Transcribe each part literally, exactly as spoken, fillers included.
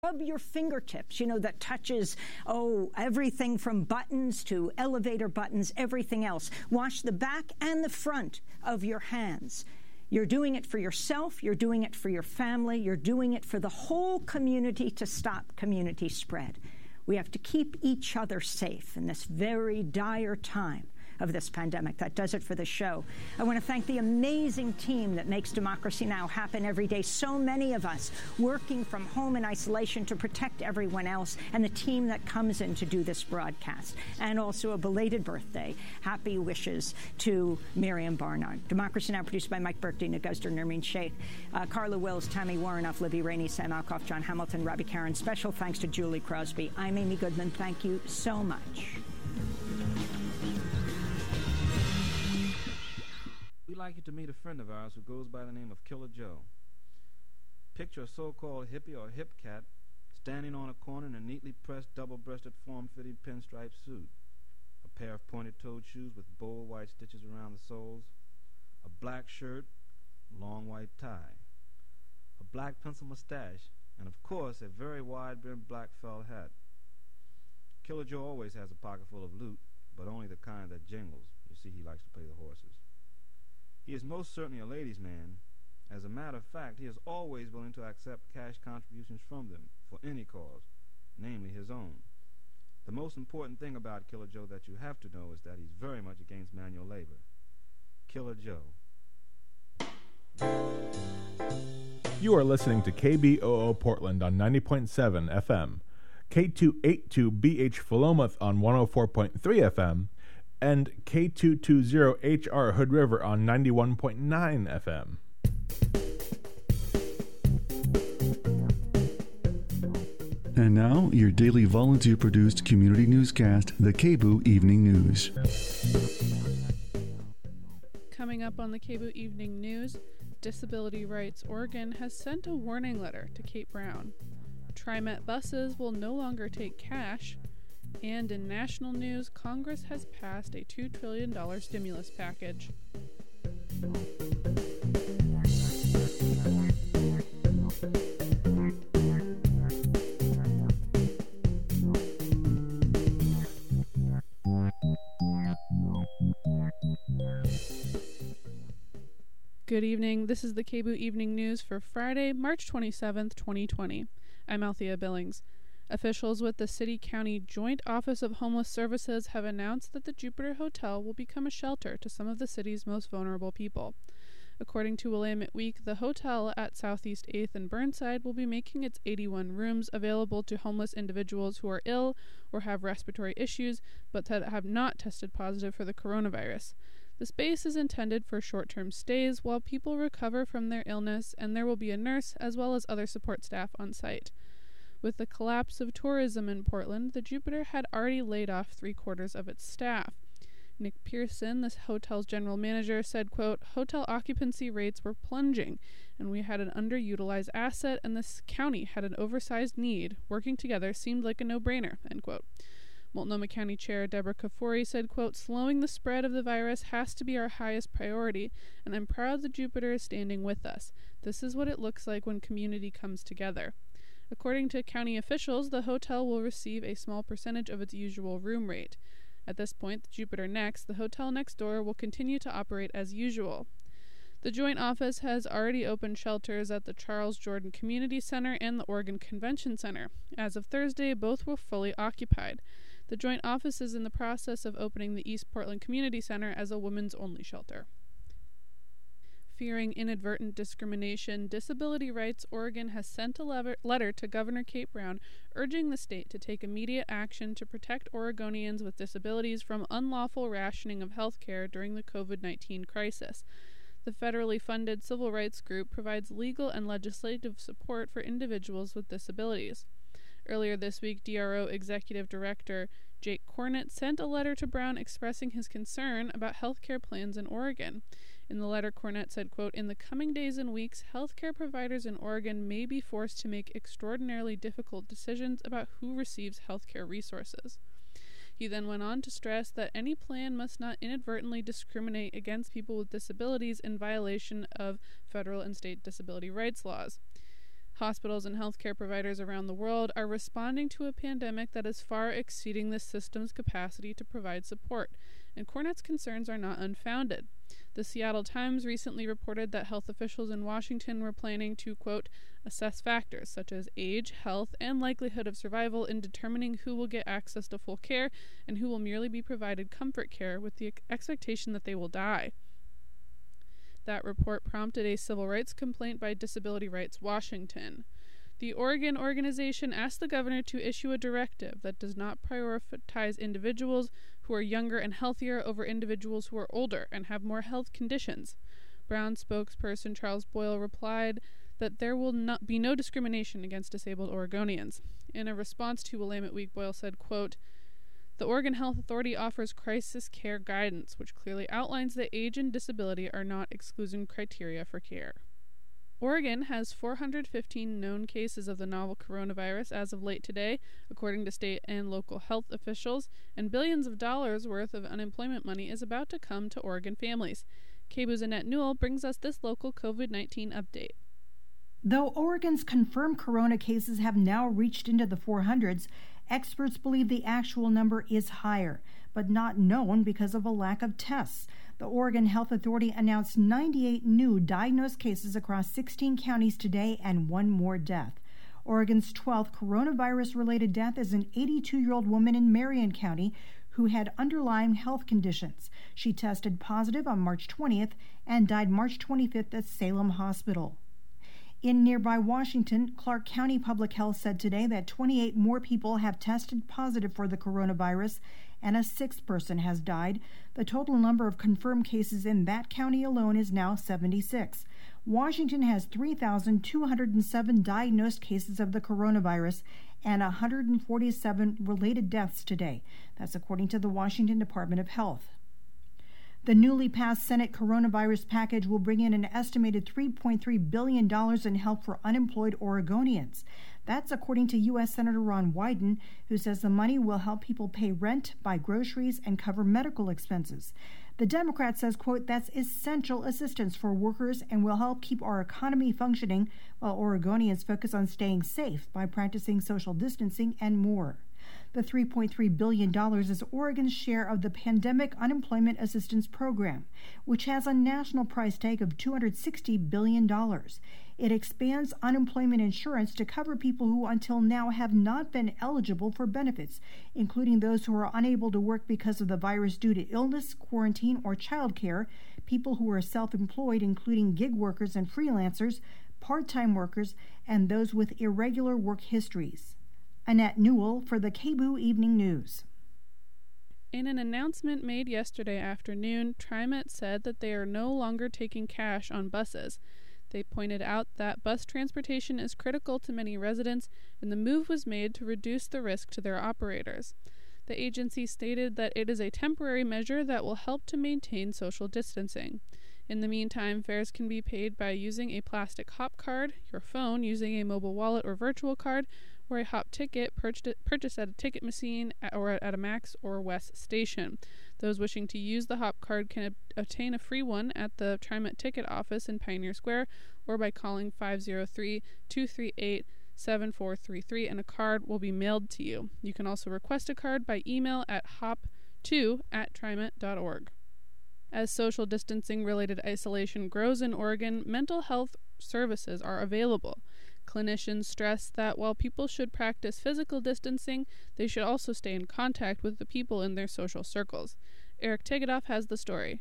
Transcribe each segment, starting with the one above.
Rub your fingertips, you know, that touches, oh, everything from buttons to elevator buttons, everything else. Wash the back and the front of your hands. You're doing it for yourself. You're doing it for your family. You're doing it for the whole community to stop community spread. We have to keep each other safe in this very dire time of this pandemic. That does it for the show. I want to thank the amazing team that makes Democracy Now! Happen every day. So many of us working from home in isolation to protect everyone else, and the team that comes in to do this broadcast. And also a belated birthday. Happy wishes to Miriam Barnard. Democracy Now! Produced by Mike Burke, Dina Guzder, Nermeen Sheikh, uh, Carla Wills, Tammy Warrenoff, Libby Rainey, Sam Alcoff, John Hamilton, Robbie Karen. Special thanks to Julie Crosby. I'm Amy Goodman. Thank you so much. We'd like you to meet a friend of ours who goes by the name of Killer Joe. Picture a so-called hippie or hip cat standing on a corner in a neatly pressed, double-breasted, form-fitting pinstripe suit, a pair of pointed-toed shoes with bold white stitches around the soles, a black shirt, long white tie, a black pencil mustache, and of course a very wide-brimmed black felt hat. Killer Joe always has a pocket full of loot, but only the kind that jingles. You see, he likes to play the horses. He is most certainly a ladies' man. As a matter of fact, he is always willing to accept cash contributions from them for any cause, namely his own. The most important thing about Killer Joe that you have to know is that he's very much against manual labor. Killer Joe. You are listening to K B O O Portland on ninety point seven F M, K two eighty-two B H Philomath on one oh four point three F M, and K two twenty H R Hood River on ninety-one point nine F M. And now, your daily volunteer-produced community newscast, the K B O O Evening News. Coming up on the K B O O Evening News, Disability Rights Oregon has sent a warning letter to Kate Brown. TriMet buses will no longer take cash. And in national news, Congress has passed a two trillion dollars stimulus package. Good evening. This is the K B O O Evening News for Friday, March twenty-seventh, twenty twenty. I'm Althea Billings. Officials with the City-County Joint Office of Homeless Services have announced that the Jupiter Hotel will become a shelter to some of the city's most vulnerable people. According to Willamette Week, the hotel at Southeast eighth and Burnside will be making its eighty-one rooms available to homeless individuals who are ill or have respiratory issues but that have not tested positive for the coronavirus. The space is intended for short-term stays while people recover from their illness, and there will be a nurse as well as other support staff on site. With the collapse of tourism in Portland, the Jupiter had already laid off three-quarters of its staff. Nick Pearson, the hotel's general manager, said, quote, "Hotel occupancy rates were plunging, and we had an underutilized asset, and this county had an oversized need. Working together seemed like a no-brainer," end quote. Multnomah County Chair Deborah Kafoury said, quote, "Slowing the spread of the virus has to be our highest priority, and I'm proud the Jupiter is standing with us. This is what it looks like when community comes together." According to county officials, the hotel will receive a small percentage of its usual room rate. At this point, the Jupiter Next, the hotel next door, will continue to operate as usual. The Joint Office has already opened shelters at the Charles Jordan Community Center and the Oregon Convention Center. As of Thursday, both were fully occupied. The Joint Office is in the process of opening the East Portland Community Center as a women's-only shelter. Fearing inadvertent discrimination, Disability Rights Oregon has sent a lever- letter to Governor Kate Brown urging the state to take immediate action to protect Oregonians with disabilities from unlawful rationing of health care during the covid nineteen crisis. The federally funded civil rights group provides legal and legislative support for individuals with disabilities. Earlier this week, D R O Executive Director Jake Cornett sent a letter to Brown expressing his concern about health care plans in Oregon. In the letter, Cornett said, quote, "In the coming days and weeks, healthcare providers in Oregon may be forced to make extraordinarily difficult decisions about who receives healthcare resources." He then went on to stress that any plan must not inadvertently discriminate against people with disabilities in violation of federal and state disability rights laws. Hospitals and healthcare providers around the world are responding to a pandemic that is far exceeding the system's capacity to provide support, and Cornet's concerns are not unfounded. The Seattle Times recently reported that health officials in Washington were planning to, quote, assess factors such as age, health, and likelihood of survival in determining who will get access to full care and who will merely be provided comfort care with the expectation that they will die. That report prompted a civil rights complaint by Disability Rights Washington. The Oregon organization asked the governor to issue a directive that does not prioritize individuals who are younger and healthier over individuals who are older and have more health conditions. Brown spokesperson Charles Boyle replied that there will not be no discrimination against disabled Oregonians. In a response to Willamette Week, Boyle said, quote, the Oregon Health Authority offers crisis care guidance, which clearly outlines that age and disability are not exclusion criteria for care. Oregon has four hundred fifteen known cases of the novel coronavirus as of late today, according to state and local health officials, and billions of dollars worth of unemployment money is about to come to Oregon families. K B O's Annette Newell brings us this local COVID nineteen update. Though Oregon's confirmed corona cases have now reached into the four hundreds, experts believe the actual number is higher, but not known because of a lack of tests. The Oregon Health Authority announced ninety-eight new diagnosed cases across sixteen counties today and one more death. Oregon's twelfth coronavirus-related death is an eighty-two-year-old woman in Marion County who had underlying health conditions. She tested positive on March twentieth and died March twenty-fifth at Salem Hospital. In nearby Washington, Clark County Public Health said today that twenty-eight more people have tested positive for the coronavirus and a sixth person has died. The total number of confirmed cases in that county alone is now seventy-six. Washington has three thousand two hundred seven diagnosed cases of the coronavirus and one hundred forty-seven related deaths today. That's according to the Washington Department of Health. The newly passed Senate coronavirus package will bring in an estimated three point three billion dollars in help for unemployed Oregonians. That's according to U S Senator Ron Wyden, who says the money will help people pay rent, buy groceries, and cover medical expenses. The Democrat says, quote, that's essential assistance for workers and will help keep our economy functioning while Oregonians focus on staying safe by practicing social distancing and more. The three point three billion dollars is Oregon's share of the Pandemic Unemployment Assistance Program, which has a national price tag of two hundred sixty billion dollars. It expands unemployment insurance to cover people who until now have not been eligible for benefits, including those who are unable to work because of the virus due to illness, quarantine, or childcare, people who are self-employed, including gig workers and freelancers, part-time workers, and those with irregular work histories. Annette Newell for the K B O Evening News. In an announcement made yesterday afternoon, TriMet said that they are no longer taking cash on buses. They pointed out that bus transportation is critical to many residents, and the move was made to reduce the risk to their operators. The agency stated that it is a temporary measure that will help to maintain social distancing. In the meantime, fares can be paid by using a plastic hop card, your phone using a mobile wallet or virtual card, or a hop ticket purchased at a ticket machine or at a Max or West station. Those wishing to use the hop card can ob- obtain a free one at the TriMet ticket office in Pioneer Square or by calling five oh three, two three eight, seven four three three and a card will be mailed to you. You can also request a card by email at hop two at trimet dot org. As social distancing related isolation grows in Oregon, mental health services are available. Clinicians stress that while people should practice physical distancing, they should also stay in contact with the people in their social circles. Eric Tegedoff has the story.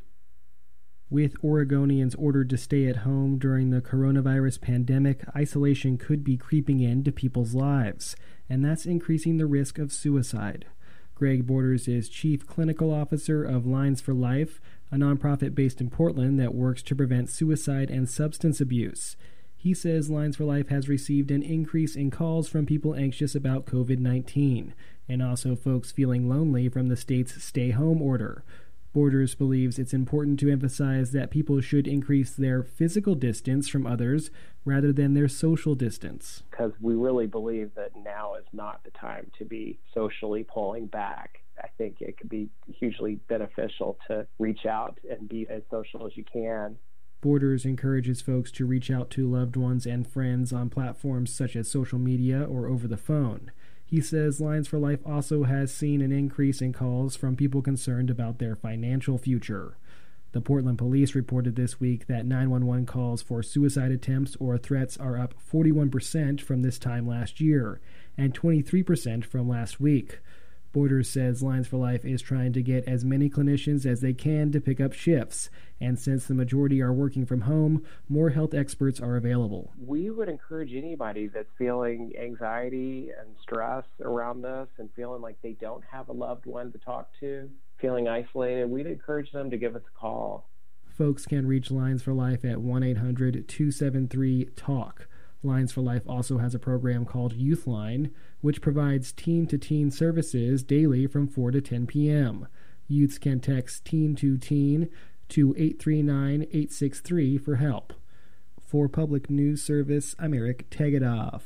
With Oregonians ordered to stay at home during the coronavirus pandemic, isolation could be creeping into people's lives, and that's increasing the risk of suicide. Greg Borders is Chief Clinical Officer of Lines for Life, a nonprofit based in Portland that works to prevent suicide and substance abuse. He says Lines for Life has received an increase in calls from people anxious about covid nineteen, and also folks feeling lonely from the state's stay-home order. Borders believes it's important to emphasize that people should increase their physical distance from others rather than their social distance. Because we really believe that now is not the time to be socially pulling back. I think it could be hugely beneficial to reach out and be as social as you can. Borders encourages folks to reach out to loved ones and friends on platforms such as social media or over the phone. He says Lines for Life also has seen an increase in calls from people concerned about their financial future. The Portland Police reported this week that nine one one calls for suicide attempts or threats are up forty-one percent from this time last year and twenty-three percent from last week. Borders says Lines for Life is trying to get as many clinicians as they can to pick up shifts, and since the majority are working from home, more health experts are available. We would encourage anybody that's feeling anxiety and stress around this and feeling like they don't have a loved one to talk to, feeling isolated, we'd encourage them to give us a call. Folks can reach Lines for Life at one eight hundred two seven three talk. Lines for Life also has a program called Youthline, which provides teen-to-teen services daily from four to ten p.m. Youths can text teen to teen to eight three nine eight six three for help. For Public News Service, I'm Eric Tegedoff.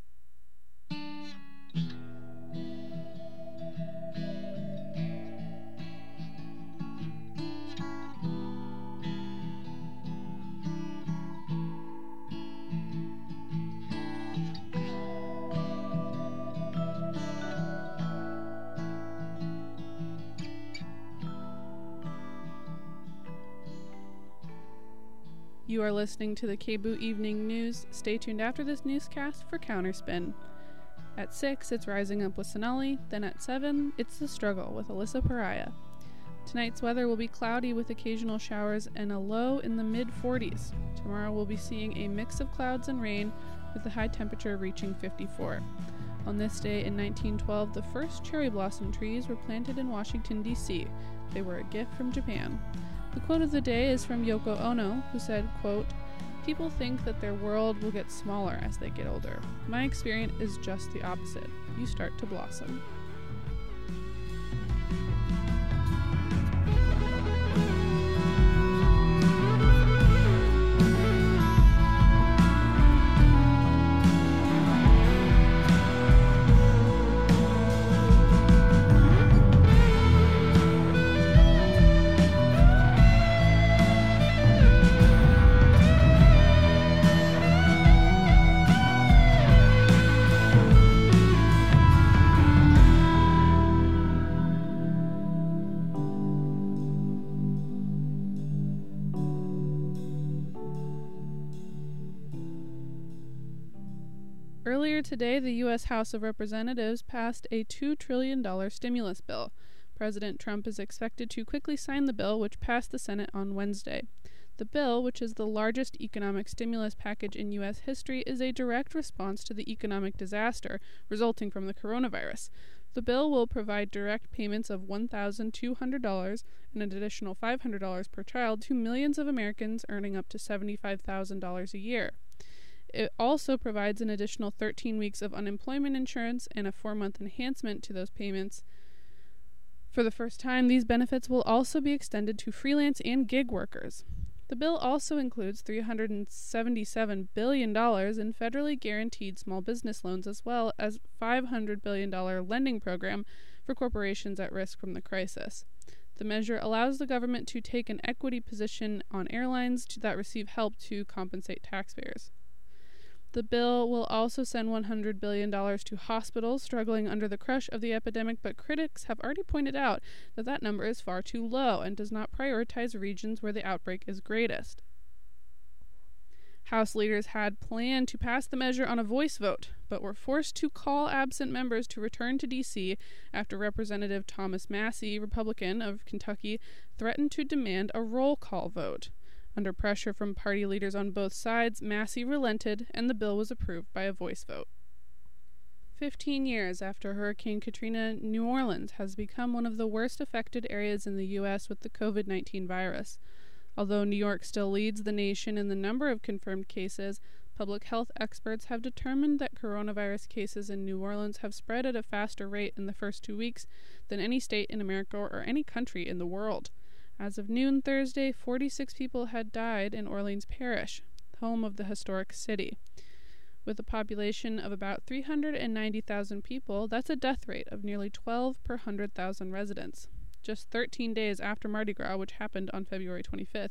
You are listening to the K B O O Evening News. Stay tuned after this newscast for Counterspin. At six, it's Rising Up with Sonali. Then at seven, it's The Struggle with Alyssa Pariah. Tonight's weather will be cloudy with occasional showers and a low in the mid forties. Tomorrow we'll be seeing a mix of clouds and rain with the high temperature reaching fifty-four. On this day in nineteen twelve, the first cherry blossom trees were planted in Washington, D C They were a gift from Japan. The quote of the day is from Yoko Ono, who said, quote, "People think that their world will get smaller as they get older. My experience is just the opposite. You start to blossom." Earlier today, the U S House of Representatives passed a two trillion dollars stimulus bill. President Trump is expected to quickly sign the bill, which passed the Senate on Wednesday. The bill, which is the largest economic stimulus package in U S history, is a direct response to the economic disaster resulting from the coronavirus. The bill will provide direct payments of one thousand two hundred dollars and an additional five hundred dollars per child to millions of Americans earning up to seventy-five thousand dollars a year. It also provides an additional thirteen weeks of unemployment insurance and a four-month enhancement to those payments. For the first time, these benefits will also be extended to freelance and gig workers. The bill also includes three hundred seventy-seven billion dollars in federally guaranteed small business loans, as well as a five hundred billion dollars lending program for corporations at risk from the crisis. The measure allows the government to take an equity position on airlines to, that receive help to compensate taxpayers. The bill will also send one hundred billion dollars to hospitals struggling under the crush of the epidemic, but critics have already pointed out that that number is far too low and does not prioritize regions where the outbreak is greatest. House leaders had planned to pass the measure on a voice vote, but were forced to call absent members to return to D C after Representative Thomas Massie, Republican of Kentucky, threatened to demand a roll call vote. Under pressure from party leaders on both sides, Massie relented, and the bill was approved by a voice vote. Fifteen years after Hurricane Katrina, New Orleans has become one of the worst affected areas in the U S with the covid nineteen virus. Although New York still leads the nation in the number of confirmed cases, public health experts have determined that coronavirus cases in New Orleans have spread at a faster rate in the first two weeks than any state in America or any country in the world. As of noon Thursday, forty-six people had died in Orleans Parish, home of the historic city. With a population of about three hundred ninety thousand people, that's a death rate of nearly twelve per one hundred thousand residents. Just thirteen days after Mardi Gras, which happened on February twenty-fifth,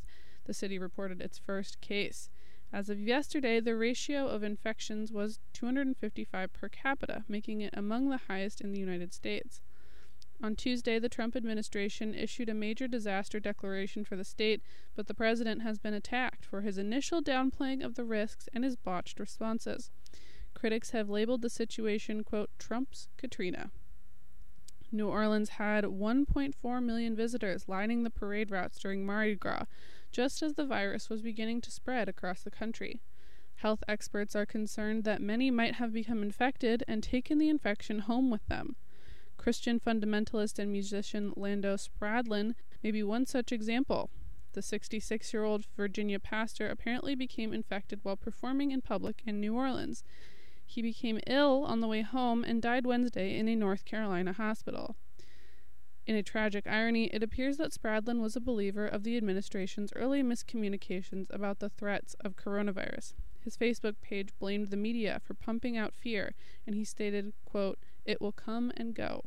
The city reported its first case. As of yesterday, the ratio of infections was two hundred fifty-five per capita, making it among the highest in the United States. On Tuesday, the Trump administration issued a major disaster declaration for the state, but the president has been attacked for his initial downplaying of the risks and his botched responses. Critics have labeled the situation, quote, Trump's Katrina. New Orleans had one point four million visitors lining the parade routes during Mardi Gras, just as the virus was beginning to spread across the country. Health experts are concerned that many might have become infected and taken the infection home with them. Christian fundamentalist and musician Lando Spradlin may be one such example. The sixty-six-year-old Virginia pastor apparently became infected while performing in public in New Orleans. He became ill on the way home and died Wednesday in a North Carolina hospital. In a tragic irony, it appears that Spradlin was a believer of the administration's early miscommunications about the threats of coronavirus. His Facebook page blamed the media for pumping out fear, and he stated, quote, "It will come and go."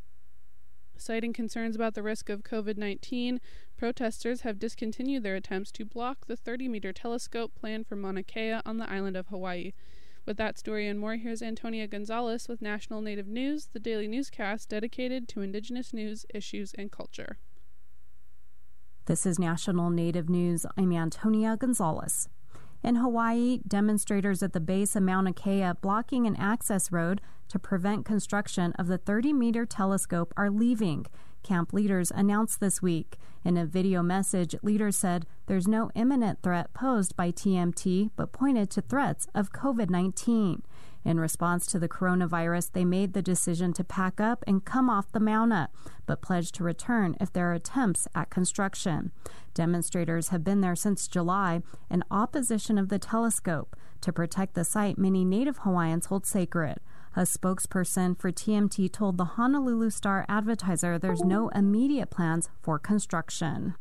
Citing concerns about the risk of covid nineteen, protesters have discontinued their attempts to block the thirty-meter telescope planned for Mauna Kea on the island of Hawaii. With that story and more, here's Antonia Gonzalez with National Native News, the daily newscast dedicated to Indigenous news, issues, and culture. This is National Native News. I'm Antonia Gonzalez. In Hawaii, demonstrators at the base of Mauna Kea blocking an access road to prevent construction of the thirty-meter telescope are leaving. Camp leaders announced this week. In a video message, leaders said there's no imminent threat posed by T M T, but pointed to threats of covid nineteen. In response to the coronavirus, they made the decision to pack up and come off the Mauna, but pledged to return if there are attempts at construction. Demonstrators have been there since July in opposition of the telescope to protect the site many Native Hawaiians hold sacred. A spokesperson for T M T told the Honolulu Star-Advertiser there's no immediate plans for construction.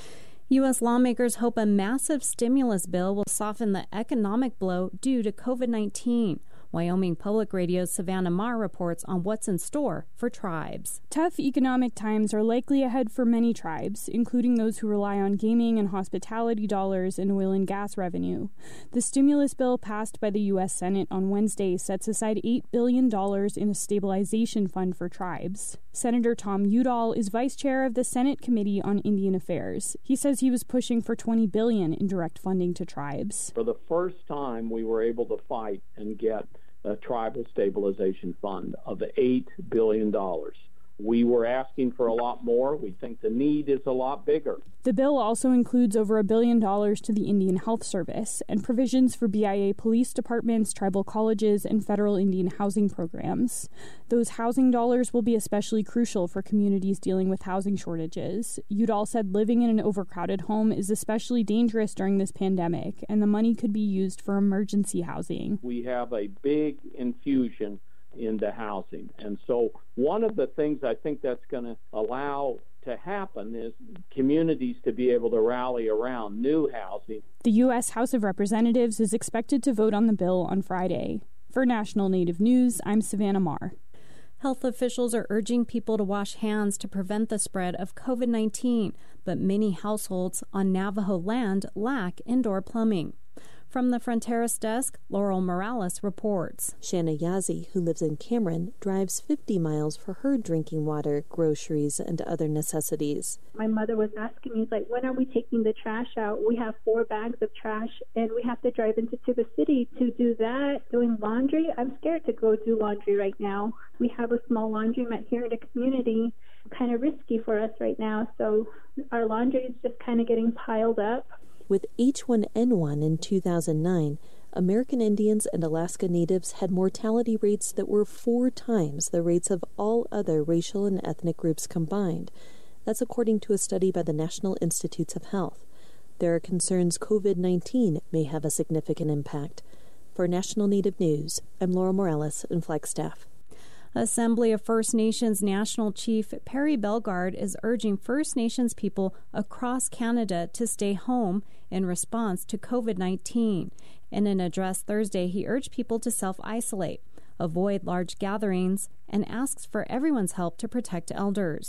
U S lawmakers hope a massive stimulus bill will soften the economic blow due to covid nineteen. Wyoming Public Radio's Savannah Marr reports on what's in store for tribes. Tough economic times are likely ahead for many tribes, including those who rely on gaming and hospitality dollars and oil and gas revenue. The stimulus bill passed by the U S Senate on Wednesday sets aside eight billion dollars in a stabilization fund for tribes. Senator Tom Udall is vice chair of the Senate Committee on Indian Affairs. He says he was pushing for twenty billion dollars in direct funding to tribes. For the first time, we were able to fight and get a tribal stabilization fund of eight billion dollars. We were asking for a lot more. We think the need is a lot bigger. The bill also includes over a billion dollars to the Indian Health Service and provisions for B I A police departments, tribal colleges, and federal Indian housing programs. Those housing dollars will be especially crucial for communities dealing with housing shortages. Udall said living in an overcrowded home is especially dangerous during this pandemic, and the money could be used for emergency housing. We have a big infusion into housing. And so one of the things I think that's going to allow to happen is communities to be able to rally around new housing. The U S House of Representatives is expected to vote on the bill on Friday. For National Native News, I'm Savannah Marr. Health officials are urging people to wash hands to prevent the spread of covid nineteen, but many households on Navajo land lack indoor plumbing. From the Fronteras desk, Laurel Morales reports. Shanna Yazzie, who lives in Cameron, drives fifty miles for her drinking water, groceries, and other necessities. My mother was asking me, like, when are we taking the trash out? We have four bags of trash, and we have to drive into the city to do that. Doing laundry, I'm scared to go do laundry right now. We have a small laundromat here in the community, kind of risky for us right now, so our laundry is just kind of getting piled up. With H one N one in two thousand nine, American Indians and Alaska Natives had mortality rates that were four times the rates of all other racial and ethnic groups combined. That's according to a study by the National Institutes of Health. There are concerns covid nineteen may have a significant impact. For National Native News, I'm Laura Morales in Flagstaff. Assembly of First Nations National Chief Perry Bellegarde is urging First Nations people across Canada to stay home in response to covid nineteen. In an address Thursday, he urged people to self-isolate, avoid large gatherings, and asks for everyone's help to protect elders.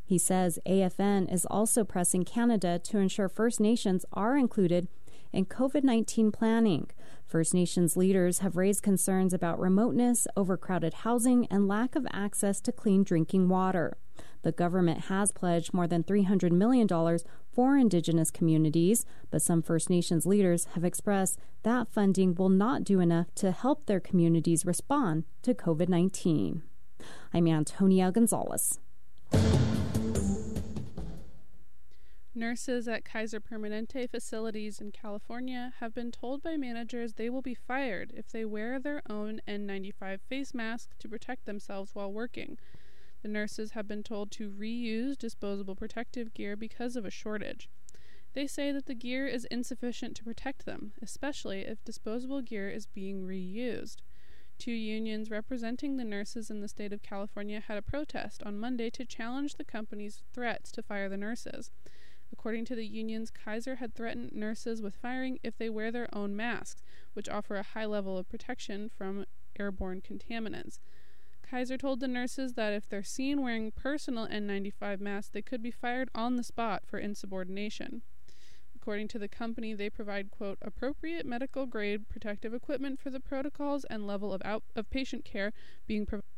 He says A F N is also pressing Canada to ensure First Nations are included in COVID nineteen planning. First Nations leaders have raised concerns about remoteness, overcrowded housing, and lack of access to clean drinking water. The government has pledged more than three hundred million dollars for Indigenous communities, but some First Nations leaders have expressed that funding will not do enough to help their communities respond to COVID nineteen. I'm Antonia Gonzalez. Nurses at Kaiser Permanente facilities in California have been told by managers they will be fired if they wear their own N ninety-five face mask to protect themselves while working. The nurses have been told to reuse disposable protective gear because of a shortage. They say that the gear is insufficient to protect them, especially if disposable gear is being reused. Two unions representing the nurses in the state of California had a protest on Monday to challenge the company's threats to fire the nurses. According to the unions, Kaiser had threatened nurses with firing if they wear their own masks, which offer a high level of protection from airborne contaminants. Kaiser told the nurses that if they're seen wearing personal N ninety-five masks, they could be fired on the spot for insubordination. According to the company, they provide, quote, appropriate medical-grade protective equipment for the protocols and level of, out- of patient care being provided.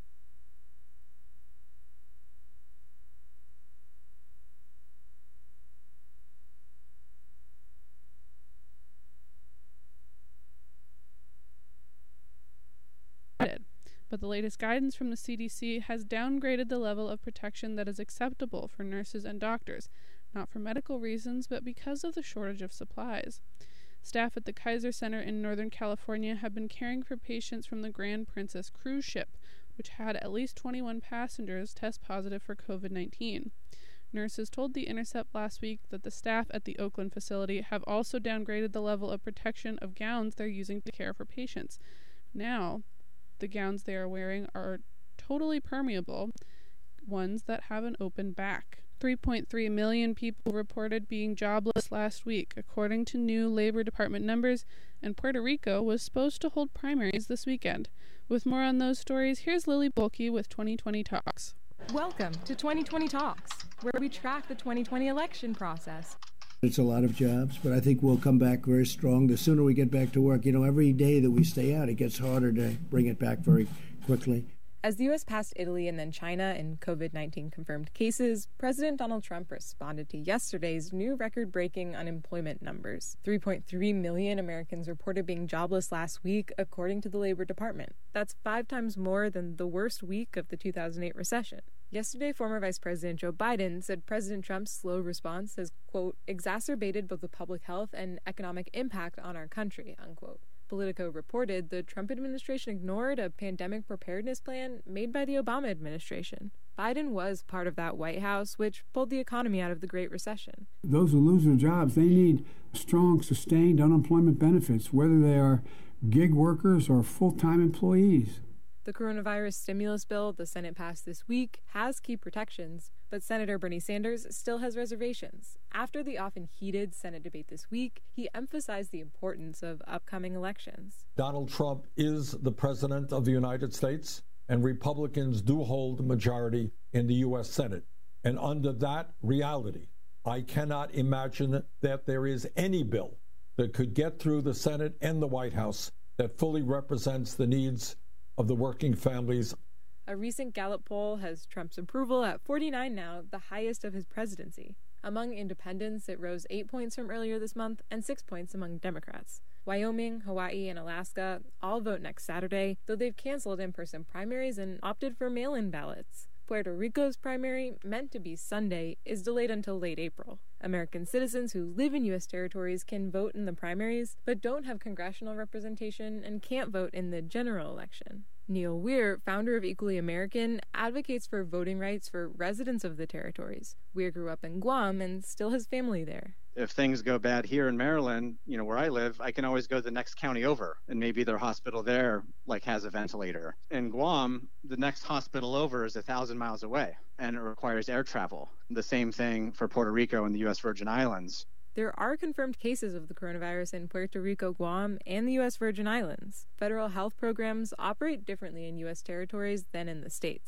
But the latest guidance from the C D C has downgraded the level of protection that is acceptable for nurses and doctors, not for medical reasons, but because of the shortage of supplies. Staff at the Kaiser Center in Northern California have been caring for patients from the Grand Princess cruise ship, which had at least twenty-one passengers test positive for COVID nineteen. Nurses told The Intercept last week that the staff at the Oakland facility have also downgraded the level of protection of gowns they're using to care for patients. Now, the gowns they are wearing are totally permeable, ones that have an open back. three point three million people reported being jobless last week, according to new Labor Department numbers, and Puerto Rico was supposed to hold primaries this weekend. With more on those stories, here's Lily Bolke with twenty twenty Talks. Welcome to twenty twenty Talks, where we track the twenty twenty election process. It's a lot of jobs, but I think we'll come back very strong. The sooner we get back to work, you know, every day that we stay out, it gets harder to bring it back very quickly. As the U S passed Italy and then China in COVID nineteen confirmed cases, President Donald Trump responded to yesterday's new record-breaking unemployment numbers. three point three million Americans reported being jobless last week, according to the Labor Department. That's five times more than the worst week of the two thousand eight recession. Yesterday, former Vice President Joe Biden said President Trump's slow response has, quote, exacerbated both the public health and economic impact on our country, unquote. Politico reported the Trump administration ignored a pandemic preparedness plan made by the Obama administration. Biden was part of that White House, which pulled the economy out of the Great Recession. Those who lose their jobs, they need strong, sustained unemployment benefits, whether they are gig workers or full-time employees. The coronavirus stimulus bill the Senate passed this week has key protections, but Senator Bernie Sanders still has reservations. After the often heated Senate debate this week, he emphasized the importance of upcoming elections. Donald Trump is the president of the United States, and Republicans do hold the majority in the U S Senate. And under that reality, I cannot imagine that there is any bill that could get through the Senate and the White House that fully represents the needs of the working families. A recent Gallup poll has Trump's approval at forty-nine now, the highest of his presidency. Among independents, it rose eight points from earlier this month and six points among Democrats. Wyoming, Hawaii, and Alaska all vote next Saturday, though they've canceled in-person primaries and opted for mail-in ballots. Puerto Rico's primary, meant to be Sunday, is delayed until late April. American citizens who live in U S territories can vote in the primaries, but don't have congressional representation and can't vote in the general election. Neil Weir, founder of Equally American, advocates for voting rights for residents of the territories. Weir grew up in Guam and still has family there. If things go bad here in Maryland, you know, where I live, I can always go to the next county over, and maybe their hospital there, like, has a ventilator. In Guam, the next hospital over is a thousand miles away, and it requires air travel. The same thing for Puerto Rico and the U S Virgin Islands. There are confirmed cases of the coronavirus in Puerto Rico, Guam, and the U S Virgin Islands. Federal health programs operate differently in U S territories than in the states.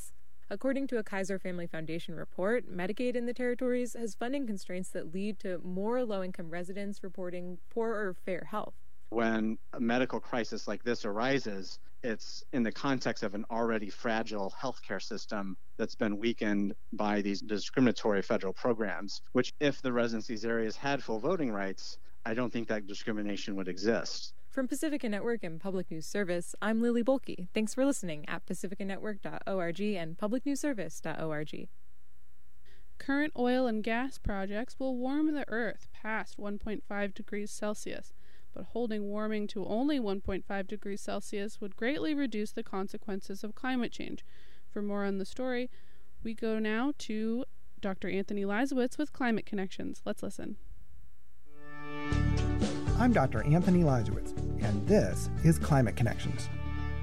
According to a Kaiser Family Foundation report, Medicaid in the territories has funding constraints that lead to more low-income residents reporting poor or fair health. When a medical crisis like this arises, it's in the context of an already fragile healthcare system that's been weakened by these discriminatory federal programs, which if the residents of these areas had full voting rights, I don't think that discrimination would exist. From Pacifica Network and Public News Service, I'm Lily Bolke. Thanks for listening at pacifica network dot org and public news service dot org. Current oil and gas projects will warm the Earth past one point five degrees Celsius, but holding warming to only one point five degrees Celsius would greatly reduce the consequences of climate change. For more on the story, we go now to Doctor Anthony Leisowitz with Climate Connections. Let's listen. I'm Doctor Anthony Leisowitz, and this is Climate Connections.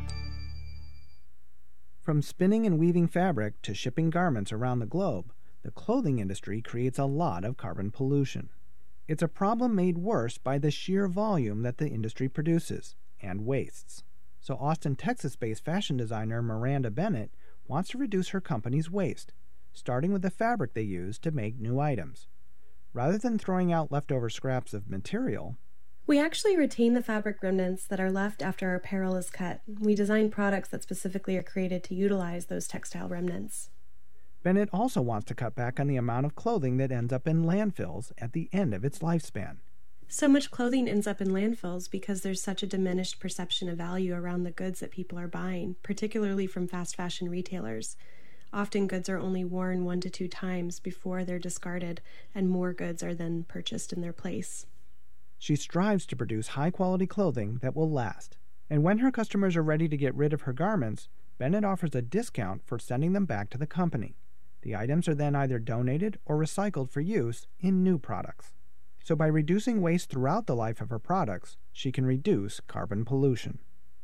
From spinning and weaving fabric to shipping garments around the globe, the clothing industry creates a lot of carbon pollution. It's a problem made worse by the sheer volume that the industry produces and wastes. So Austin, Texas-based fashion designer Miranda Bennett wants to reduce her company's waste, starting with the fabric they use to make new items. Rather than throwing out leftover scraps of material, we actually retain the fabric remnants that are left after our apparel is cut. We design products that specifically are created to utilize those textile remnants. Bennett also wants to cut back on the amount of clothing that ends up in landfills at the end of its lifespan. So much clothing ends up in landfills because there's such a diminished perception of value around the goods that people are buying, particularly from fast fashion retailers. Often goods are only worn one to two times before they're discarded, and more goods are then purchased in their place. She strives to produce high-quality clothing that will last. And when her customers are ready to get rid of her garments, Bennett offers a discount for sending them back to the company. The items are then either donated or recycled for use in new products. So by reducing waste throughout the life of her products, she can reduce carbon pollution.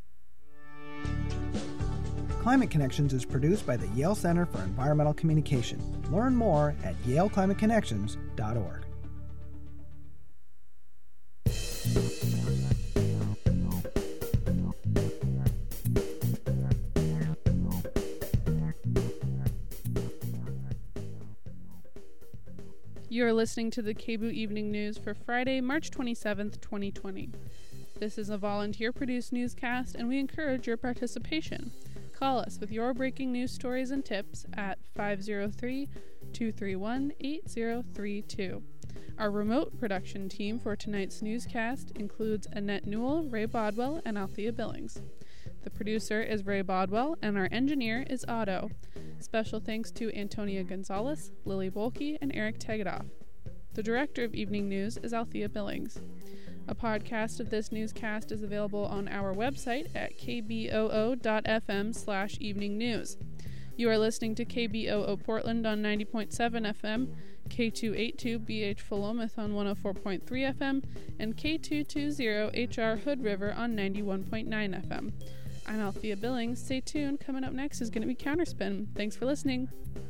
Climate Connections is produced by the Yale Center for Environmental Communication. Learn more at yale climate connections dot org. You are listening to the K B O Evening News for Friday, March twenty-seventh, twenty twenty. This is a volunteer-produced newscast, and we encourage your participation. Call us with your breaking news stories and tips at five oh three, two three one, eight oh three two. Our remote production team for tonight's newscast includes Annette Newell, Ray Bodwell, and Althea Billings. The producer is Ray Bodwell, and our engineer is Otto. Special thanks to Antonia Gonzalez, Lily Bolke, and Eric Tegedoff. The director of Evening News is Althea Billings. A podcast of this newscast is available on our website at k b o o dot f m slash evening news. You are listening to K B O O Portland on ninety point seven F M, K two eighty-two B H Philomath on one oh four point three F M, and K two twenty H R Hood River on ninety-one point nine F M. I'm Althea Billings. Stay tuned. Coming up next is going to be Counterspin. Thanks for listening.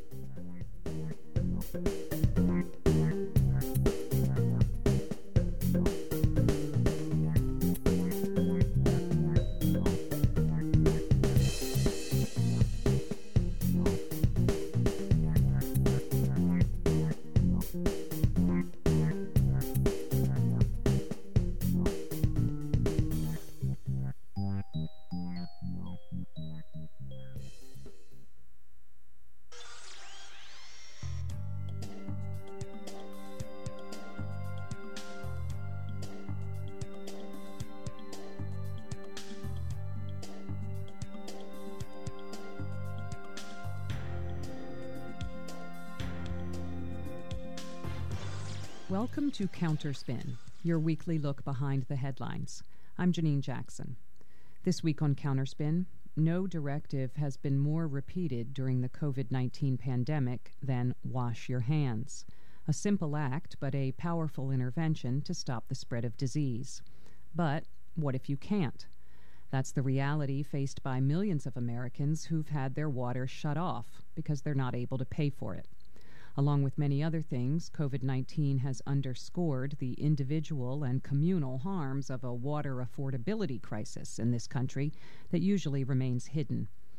Welcome to Counterspin, your weekly look behind the headlines. I'm Janine Jackson. This week on Counterspin, no directive has been more repeated during the covid nineteen pandemic than wash your hands. A simple act, but a powerful intervention to stop the spread of disease. But what if you can't? That's the reality faced by millions of Americans who've had their water shut off because they're not able to pay for it. Along with many other things, covid nineteen has underscored the individual and communal harms of a water affordability crisis in this country that usually remains hidden.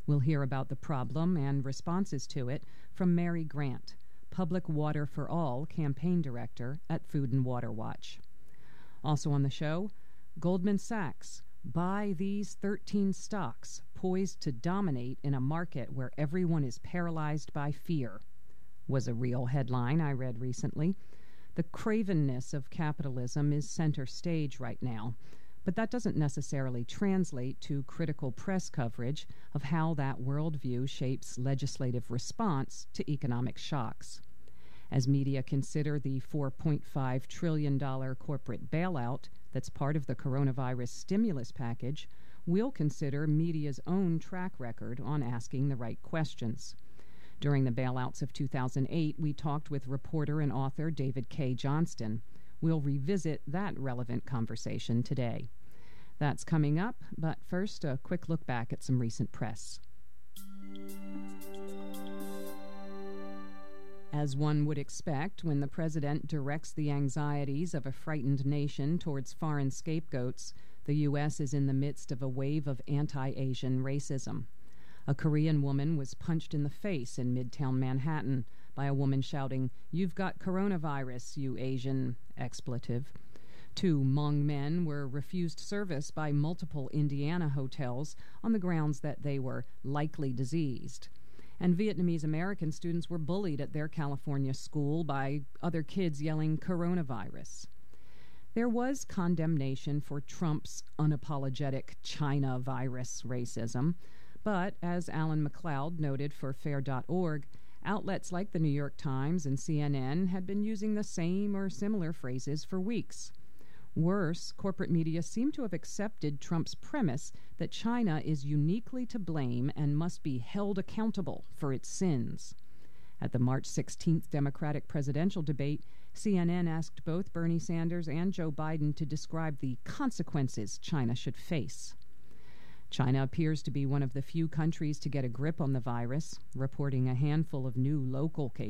We'll hear about the problem and responses to it from Mary Grant, Public Water for All campaign director at Food and Water Watch. Also on the show, Goldman Sachs, buy these thirteen stocks poised to dominate in a market where everyone is paralyzed by fear, was a real headline I read recently. The cravenness of capitalism is center stage right now, but that doesn't necessarily translate to critical press coverage of how that worldview shapes legislative response to economic shocks. As media consider the four point five trillion dollars corporate bailout that's part of the coronavirus stimulus package, we'll consider media's own track record on asking the right questions. During the bailouts of two thousand eight, we talked with reporter and author David K. Johnston. We'll revisit that relevant conversation today. That's coming up, but first, a quick look back at some recent press. As one would expect when the president directs the anxieties of a frightened nation towards foreign scapegoats, the U S is in the midst of a wave of anti-Asian racism. A Korean woman was punched in the face in Midtown Manhattan by a woman shouting, "You've got coronavirus, you Asian," expletive. Two Hmong men were refused service by multiple Indiana hotels on the grounds that they were likely diseased. And Vietnamese American students were bullied at their California school by other kids yelling coronavirus. There was condemnation for Trump's unapologetic China virus racism, but as Alan McLeod noted for fair dot org, outlets like the New York Times and C N N had been using the same or similar phrases for weeks. Worse, corporate media seem to have accepted Trump's premise that China is uniquely to blame and must be held accountable for its sins. At the March sixteenth Democratic presidential debate, C N N asked both Bernie Sanders and Joe Biden to describe the consequences China should face. China appears to be one of the few countries to get a grip on the virus, reporting a handful of new local cases.